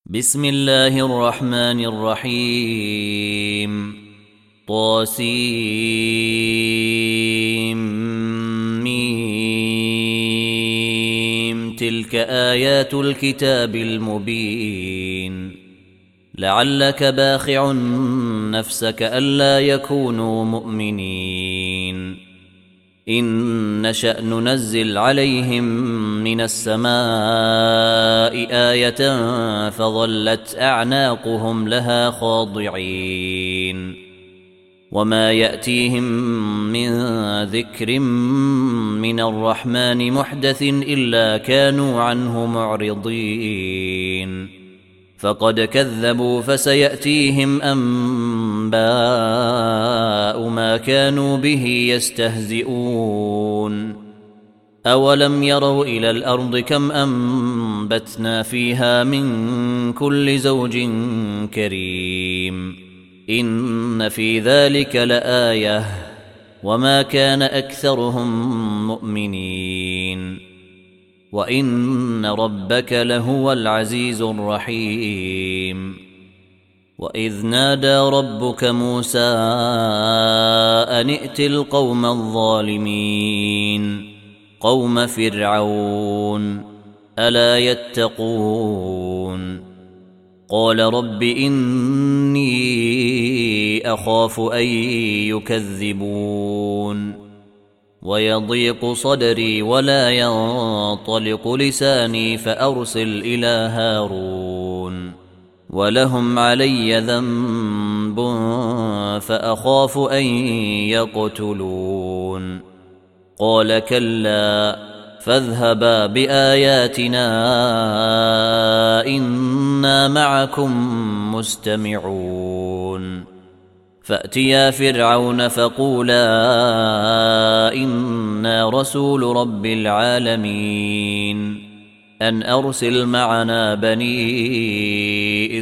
بسم الله الرحمن الرحيم طاسيم تلك آيات الكتاب المبين لعلك باخع نفسك ألا يكونوا مؤمنين إن نشأ ننزل عليهم من السماء آية فظلت أعناقهم لها خاضعين وما يأتيهم من ذكر من الرحمن محدث إلا كانوا عنه معرضين فقد كذبوا فسيأتيهم أنباء ما كانوا به يستهزئون أولم يروا إلى الأرض كم أنبتنا فيها من كل زوج كريم إن في ذلك لآية وما كان أكثرهم مؤمنين وإن ربك لهو العزيز الرحيم وإذ نادى ربك موسى أن ائت القوم الظالمين قوم فرعون ألا يتقون قال رب إني أخاف أن يكذبون ويضيق صدري ولا ينطلق لساني فأرسل إلى هارون ولهم علي ذنب فأخاف أن يقتلون قال كلا فاذهبا بآياتنا إنا معكم مستمعون فأتيا فرعون فقولا إنا رسول رب العالمين أن أرسل معنا بني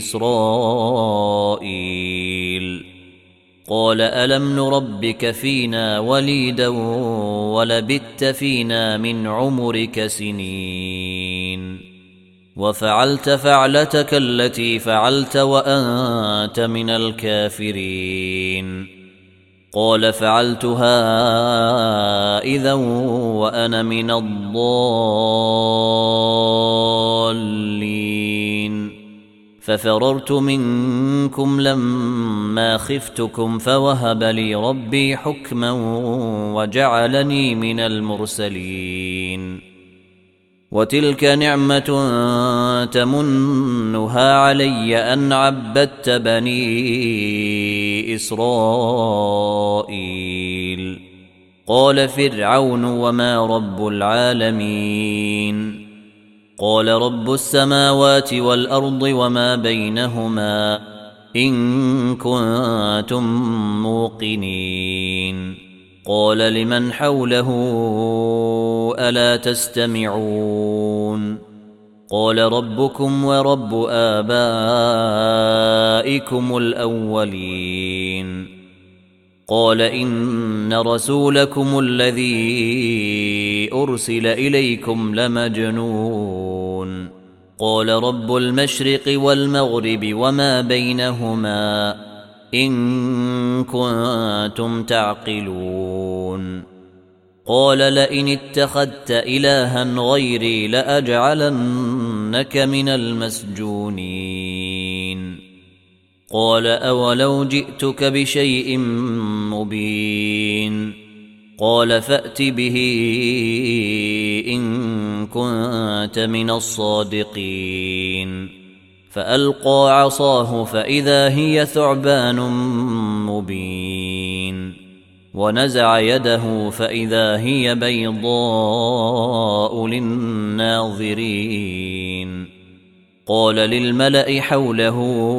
إسرائيل قال ألم نربك فينا وليدا ولبثت فينا من عمرك سنين وفعلت فعلتك التي فعلت وأنت من الكافرين قال فعلتها إذا وأنا من الضالين ففررت منكم لما خفتكم فوهب لي ربي حكما وجعلني من المرسلين وتلك نعمة تمنها علي أن عبدت بني إسرائيل قال فرعون وما رب العالمين قال رب السماوات والأرض وما بينهما إن كنتم موقنين قال لمن حوله ألا تستمعون قال ربكم ورب آبائكم الأولين قال إن رسولكم الذي أرسل إليكم لمجنون قال رب المشرق والمغرب وما بينهما إن كنتم تعقلون قال لئن اتخذت إلها غيري لأجعلنك من المسجونين قال أولو جئتك بشيء مبين قال فأت به إن كنت من الصادقين فألقى عصاه فإذا هي ثعبان مبين ونزع يده فإذا هي بيضاء للناظرين قال للملأ حوله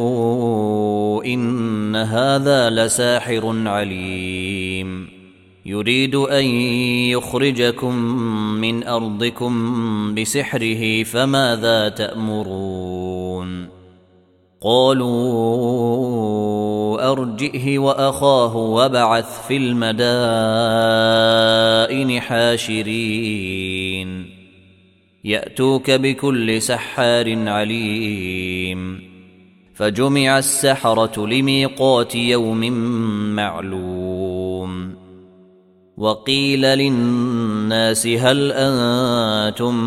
إن هذا لساحر عليم يريد أن يخرجكم من أرضكم بسحره فماذا تأمرون قالوا أرجئه وأخاه وابعث في المدائن حاشرين يأتوك بكل سحار عليم فجمع السحرة لميقات يوم معلوم وقيل للناس هل أنتم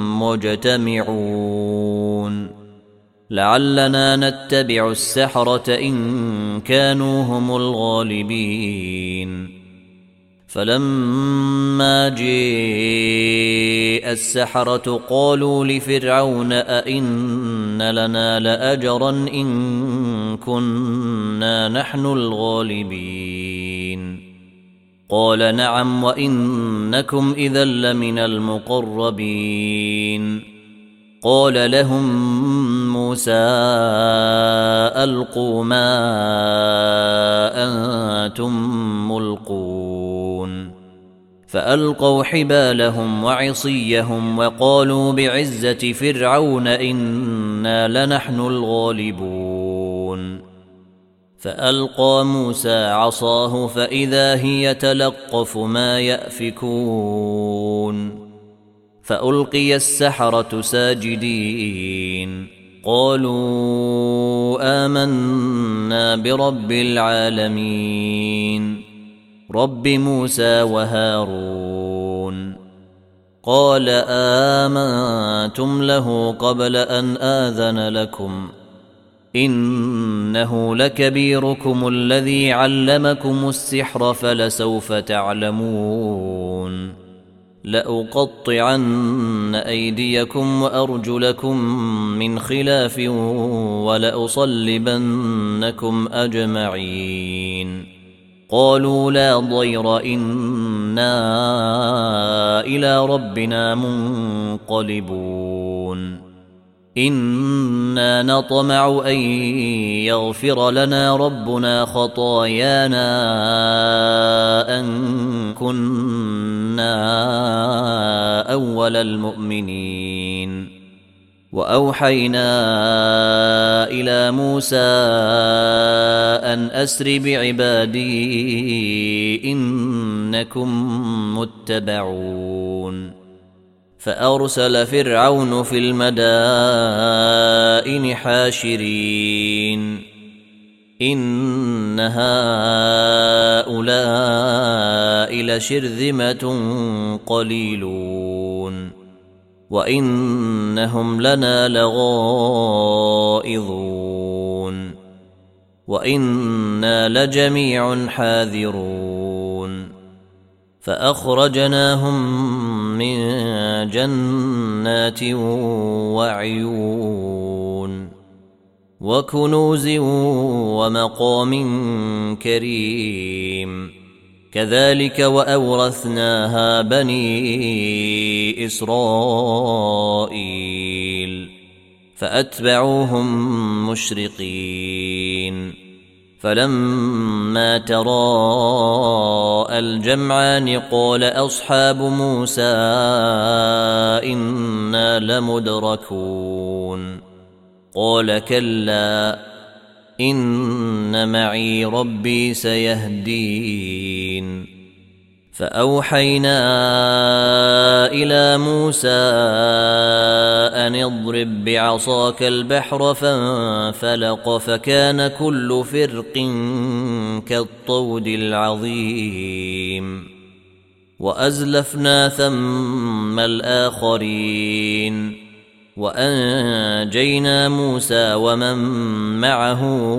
مجتمعون لعلنا نتبع السحرة إن كانوا هم الغالبين فلما جاء السحرة قالوا لفرعون أئن لنا لأجرا إن كنا نحن الغالبين قال نعم وإنكم إذا لمن المقربين قال لهم موسى ألقوا ما أنتم ملقون فألقوا حبالهم وعصيهم وقالوا بعزة فرعون إنا لنحن الغالبون فألقى موسى عصاه فإذا هي تلقف ما يأفكون فألقي السحرة ساجدين قالوا آمنا برب العالمين رب موسى وهارون قال آمنتم له قبل أن آذن لكم إنه لكبيركم الذي علمكم السحر فلسوف تعلمون لأقطعن أيديكم وأرجلكم من خلاف ولأصلبنكم أجمعين قالوا لا ضير إنا إلى ربنا منقلبون إنا نطمع أن يغفر لنا ربنا خطايانا أن كنا أول المؤمنين وأوحينا إلى موسى أن أسر بعبادي إنكم متبعون فأرسل فرعون في المدائن حاشرين إن هؤلاء لشرذمة قليلون وإنهم لنا لغائظون وإنا لجميع حاذرون فأخرجناهم من جنات وعيون وكنوز ومقام كريم كذلك وأورثناها بني إسرائيل فأتبعوهم مشرقين فلما تراءى الجمعان قال أصحاب موسى إنا لمدركون قال كلا إن معي ربي سيهدين فأوحينا إلى موسى أن اضرب بعصاك البحر فانفلق فكان كل فرق كالطود العظيم وأزلفنا ثم الآخرين وأنجينا موسى ومن معه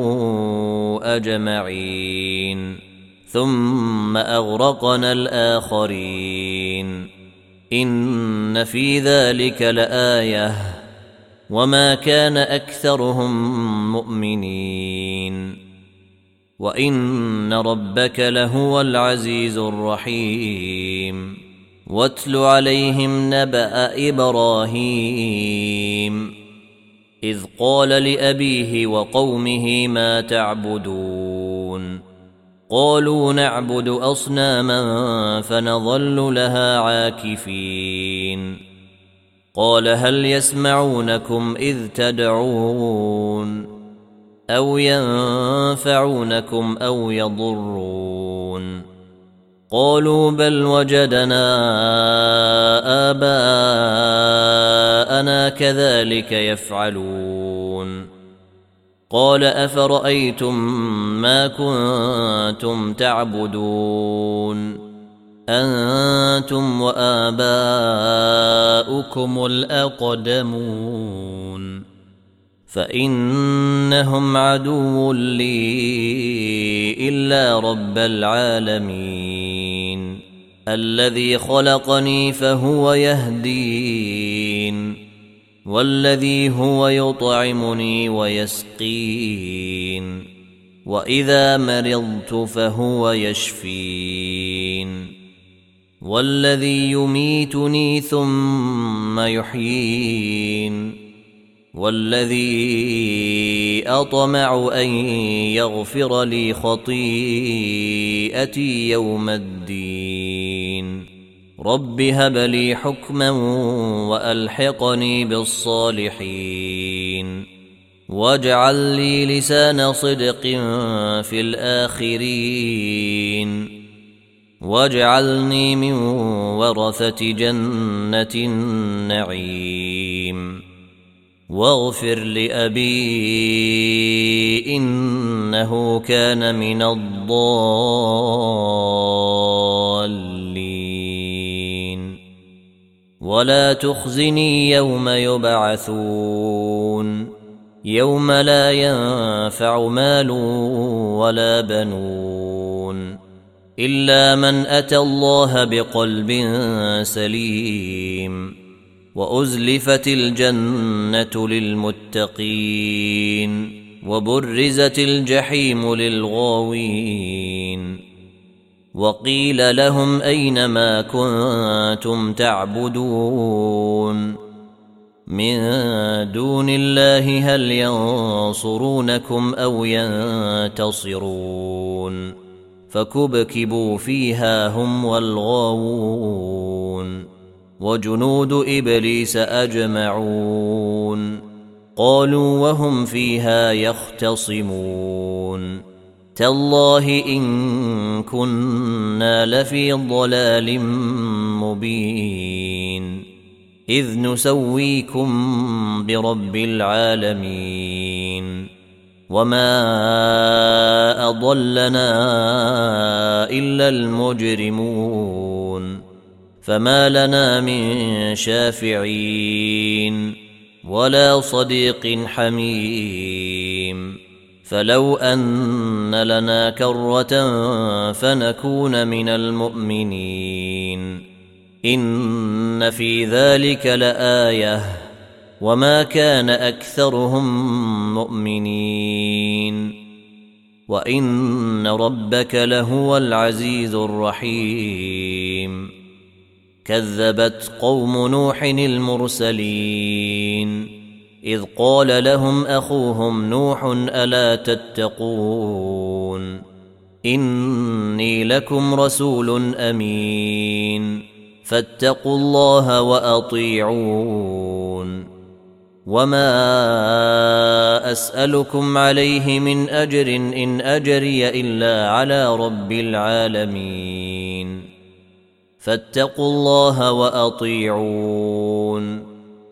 أجمعين ثم أغرقنا الآخرين إن في ذلك لآية وما كان أكثرهم مؤمنين وإن ربك لهو العزيز الرحيم واتل عليهم نبأ إبراهيم إذ قال لأبيه وقومه ما تعبدون قالوا نعبد أصناما فنظل لها عاكفين قال هل يسمعونكم إذ تدعون أو ينفعونكم أو يضرون قالوا بل وجدنا آباءنا كذلك يفعلون قال أفرأيتم ما كنتم تعبدون أنتم وآباؤكم الأقدمون فإنهم عدو لي إلا رب العالمين الذي خلقني فهو يهدين والذي هو يطعمني ويسقين وإذا مرضت فهو يشفين والذي يميتني ثم يحيين والذي أطمع أن يغفر لي خطيئتي يوم الدين رب هب لي حكما وألحقني بالصالحين واجعل لي لسان صدق في الآخرين واجعلني من ورثة جنة النعيم واغفر لأبي إنه كان من الضالين ولا تخزني يوم يبعثون يوم لا ينفع مال ولا بنون إلا من أتى الله بقلب سليم وأزلفت الجنة للمتقين وبرزت الجحيم للغاوين وقيل لهم أين ما كنتم تعبدون من دون الله هل ينصرونكم أو ينتصرون فكبكبوا فيها هم والغاوون وجنود إبليس أجمعون قالوا وهم فيها يختصمون تالله إن كنا لفي ضلال مبين إذ نسويكم برب العالمين وما أضلنا إلا المجرمون فما لنا من شافعين ولا صديق حميم فلو أن لنا كرة فنكون من المؤمنين إن في ذلك لآية وما كان أكثرهم مؤمنين وإن ربك لهو العزيز الرحيم كذبت قوم نوح المرسلين إذ قال لهم أخوهم نوح ألا تتقون إني لكم رسول أمين فاتقوا الله وأطيعون وما أسألكم عليه من أجر إن أجري إلا على رب العالمين فاتقوا الله وأطيعون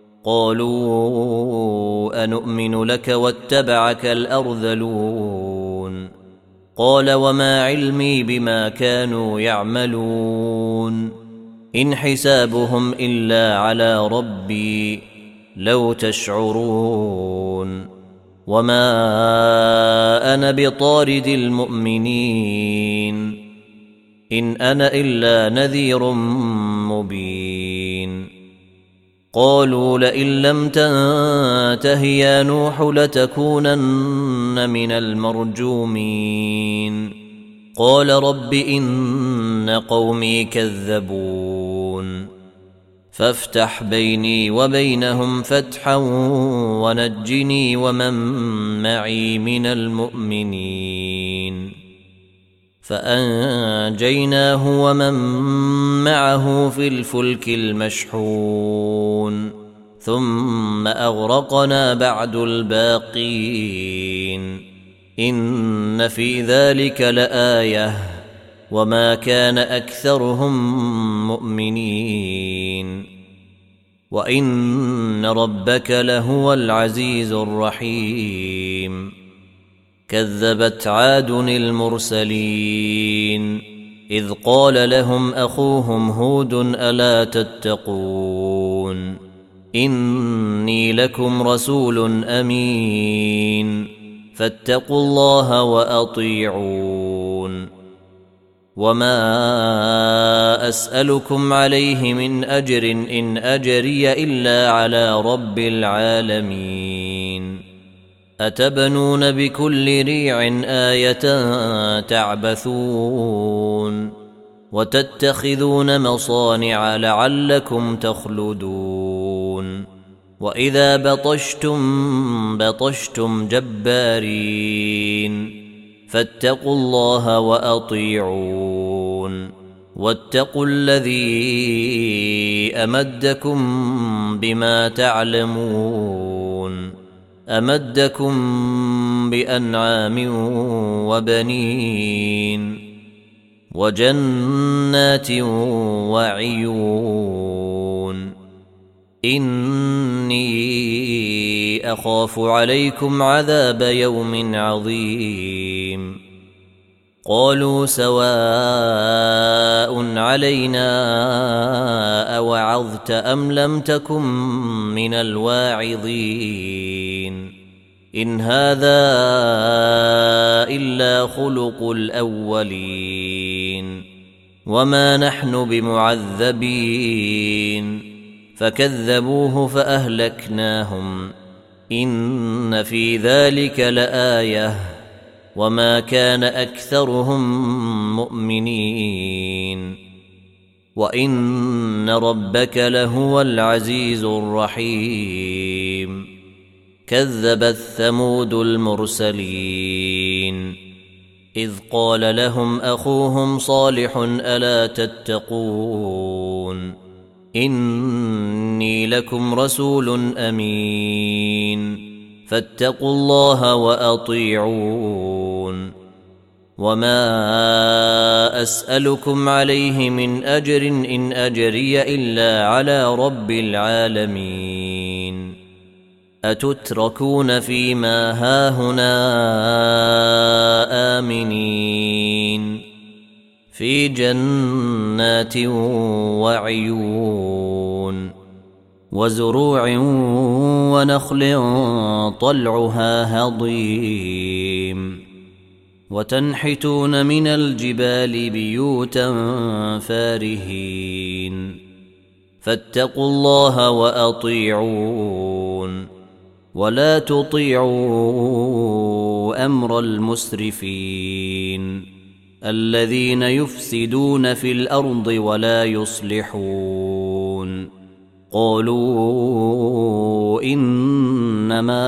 قالوا أنؤمن لك واتبعك الأرذلون قال وما علمي بما كانوا يعملون إن حسابهم إلا على ربي لو تشعرون وما أنا بطارد المؤمنين إن أنا إلا نذير مبين قالوا لئن لم تنته يا نوح لتكونن من المرجومين قال رب إن قومي كذبون فافتح بيني وبينهم فتحا ونجني ومن معي من المؤمنين فأنجيناه ومن معه في الفلك المشحون ثم أغرقنا بعد الباقين إن في ذلك لآية وما كان أكثرهم مؤمنين وإن ربك لهو العزيز الرحيم. كذبت عاد المرسلين إذ قال لهم أخوهم هود ألا تتقون إني لكم رسول أمين فاتقوا الله وأطيعون. وما أسألكم عليه من أجر إن أجري إلا على رب العالمين. أتبنون بكل ريع آية تعبثون وتتخذون مصانع لعلكم تخلدون وإذا بطشتم جبارين فاتقوا الله وأطيعون واتقوا الذي أمدكم بما تعلمون أمدكم بأنعام وبنين وجنات وعيون. إني أخاف عليكم عذاب يوم عظيم. قالوا سواء علينا أوعظت أم لم تكن من الواعظين إن هذا إلا خلق الأولين وما نحن بمعذبين. فكذبوه فأهلكناهم إن في ذلك لآية وما كان أكثرهم مؤمنين وإن ربك لهو العزيز الرحيم. كذبت ثمود المرسلين إذ قال لهم أخوهم صالح ألا تتقون إني لكم رسول أمين فاتقوا الله وأطيعون. وما أسألكم عليه من أجر إن أجري إلا على رب العالمين. أتتركون فيما هاهنا آمنين في جنات وعيون وزروع ونخل طلعها هضيم وتنحتون من الجبال بيوتا فارهين فاتقوا الله وأطيعون ولا تطيعوا أمر المسرفين الذين يفسدون في الأرض ولا يصلحون. قالوا إنما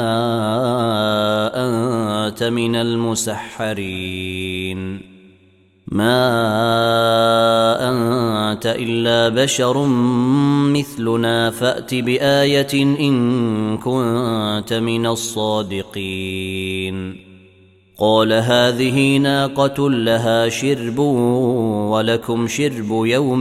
أنت من المسحرين ما أنت إلا بشر مثلنا فأت بآية إن كنت من الصادقين. قال هذه ناقة لها شرب ولكم شرب يوم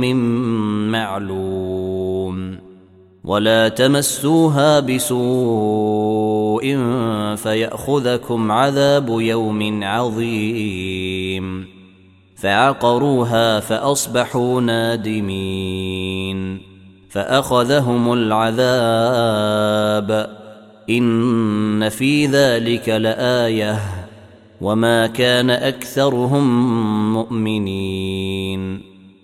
معلوم ولا تمسوها بسوء فيأخذكم عذاب يوم عظيم. فعقروها فأصبحوا نادمين فأخذهم العذاب إن في ذلك لآية وما كان أكثرهم مؤمنين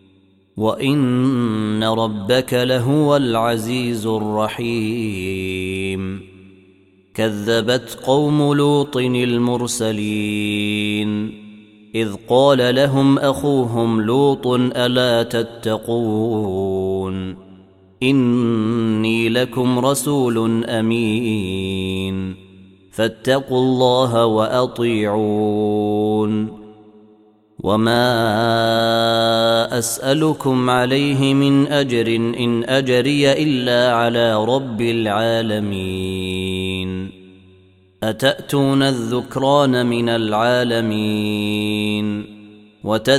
وإن ربك لهو العزيز الرحيم. كذبت قوم لوط المرسلين إذ قال لهم أخوهم لوط ألا تتقون إني لكم رسول أمين فاتقوا الله وأطيعون. وما أسألكم عليه من أجر إن أجري إلا على رب العالمين. أتأتون الذكران من العالمين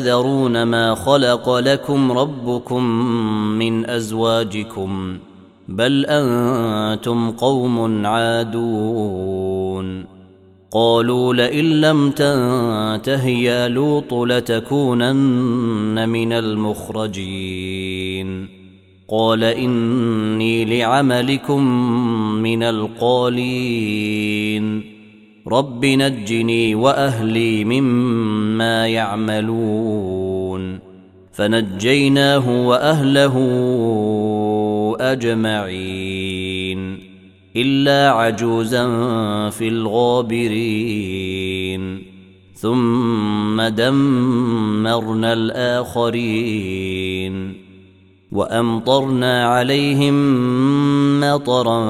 وتذرون ما خلق لكم ربكم من أزواجكم بل أنتم قوم عادون قالوا لئن لم تنته يا لوط لتكونن من المخرجين قال إني لعملكم من القالين رب نجني وأهلي مما يعملون فنجيناه وأهله أجمعين إلا عجوزا في الغابرين ثم دمرنا الآخرين وأمطرنا عليهم مطرا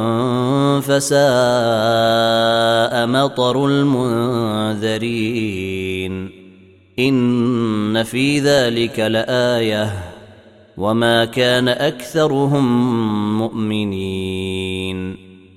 فساء مطر المنذرين إن في ذلك لآية وما كان أكثرهم مؤمنين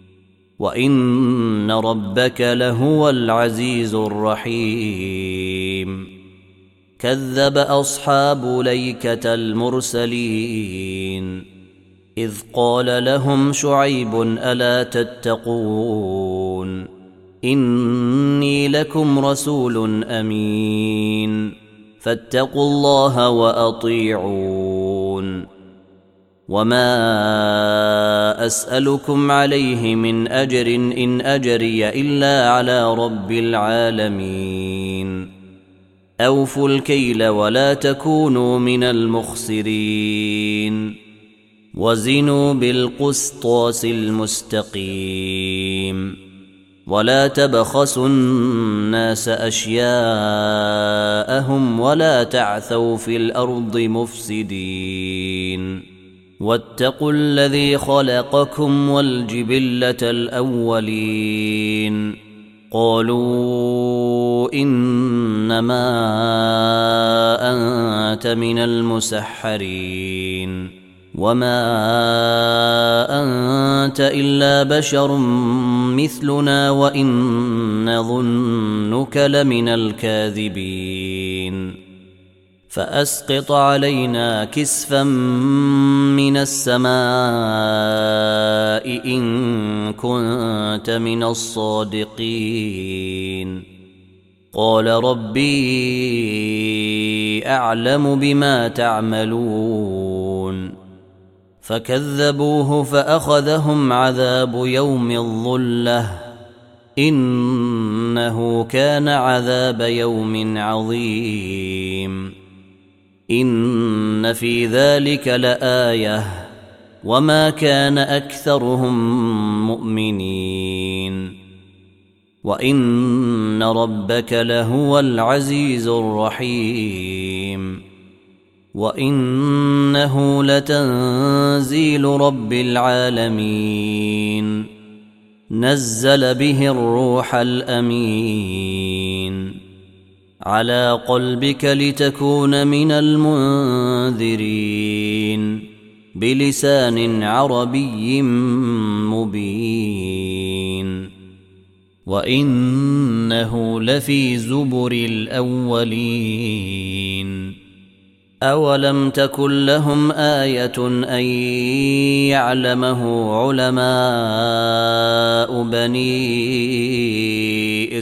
وإن ربك لهو العزيز الرحيم كذب أصحاب ليكة المرسلين إذ قال لهم شعيب ألا تتقون إني لكم رسول أمين فاتقوا الله وأطيعون وما أسألكم عليه من أجر إن أجري إلا على رب العالمين أوفوا الكيل ولا تكونوا من المخسرين وزنوا بالقسطاس المستقيم ولا تبخسوا الناس أشياءهم ولا تعثوا في الأرض مفسدين واتقوا الذي خلقكم والجبلة الأولين قالوا إنما أنت من المسحرين وما أنت إلا بشر مثلنا وإن نظنك لمن الكاذبين فأسقط علينا كسفا من السماء إن كنت من الصادقين قال ربي أعلم بما تعملون فكذبوه فأخذهم عذاب يوم الظلة إنه كان عذاب يوم عظيم إن في ذلك لآية وما كان أكثرهم مؤمنين وإن ربك لهو العزيز الرحيم وإنه لتنزيل رب العالمين نزل به الروح الأمين على قلبك لتكون من المنذرين بلسان عربي مبين وإنه لفي زبر الأولين أولم تكن لهم آية أن يعلمه علماء بني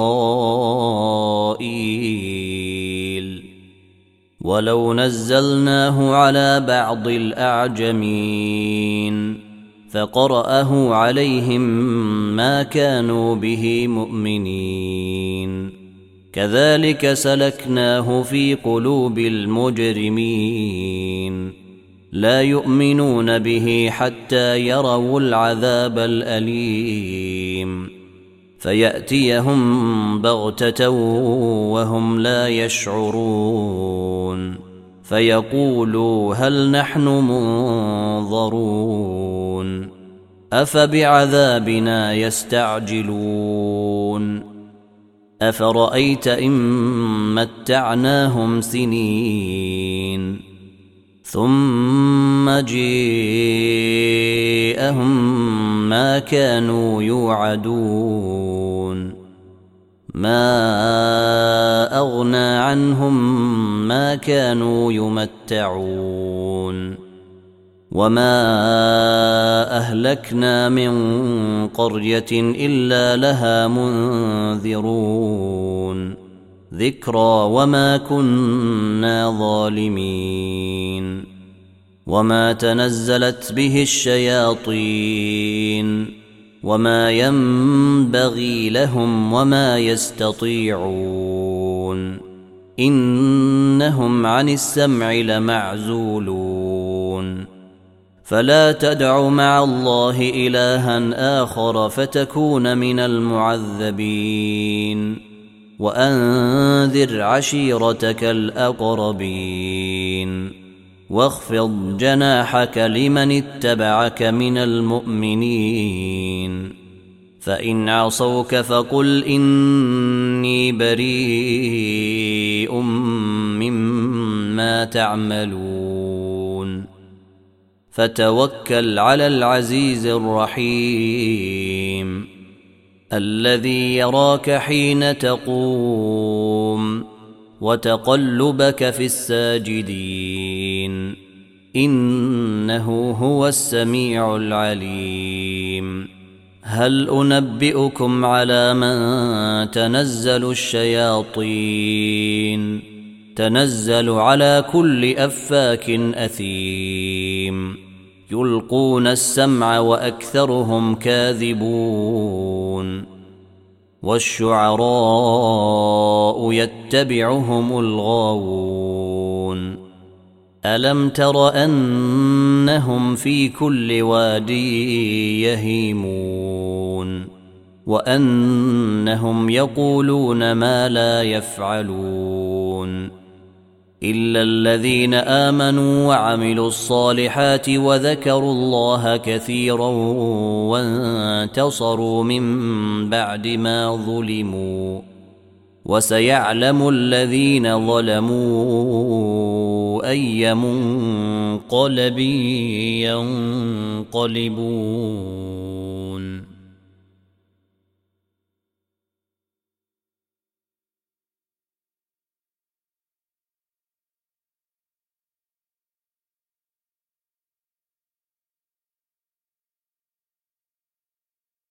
إسرائيل ولو نزلناه على بعض الأعجمين فقرأه عليهم ما كانوا به مؤمنين كذلك سلكناه في قلوب المجرمين لا يؤمنون به حتى يروا العذاب الأليم فيأتيهم بغتة وهم لا يشعرون فيقولوا هل نحن منظرون أفبعذابنا يستعجلون أفرأيت إن متعناهم سنين ثم جاءهم ما كانوا يوعدون ما أغنى عنهم ما كانوا يمتعون وما أهلكنا من قرية إلا لها منذرون ذكرى وما كنا ظالمين وما تنزلت به الشياطين وما ينبغي لهم وما يستطيعون إنهم عن السمع لمعزولون فلا تدع مع الله إلها آخر فتكون من المعذبين وأنذر عشيرتك الأقربين واخفض جناحك لمن اتبعك من المؤمنين فإن عصوك فقل إني بريء مما تعملون فتوكل على العزيز الرحيم الذي يراك حين تقوم وتقلبك في الساجدين إنه هو السميع العليم هل أنبئكم على من تنزل الشياطين تنزل على كل أفاك أثيم يلقون السمع وأكثرهم كاذبون والشعراء يتبعهم الغاوون ألم تر أنهم في كل واد يهيمون وأنهم يقولون ما لا يفعلون إلا الذين آمنوا وعملوا الصالحات وذكروا الله كثيرا وانتصروا من بعد ما ظلموا وسيعلم الذين ظلموا أي منقلب ينقلبون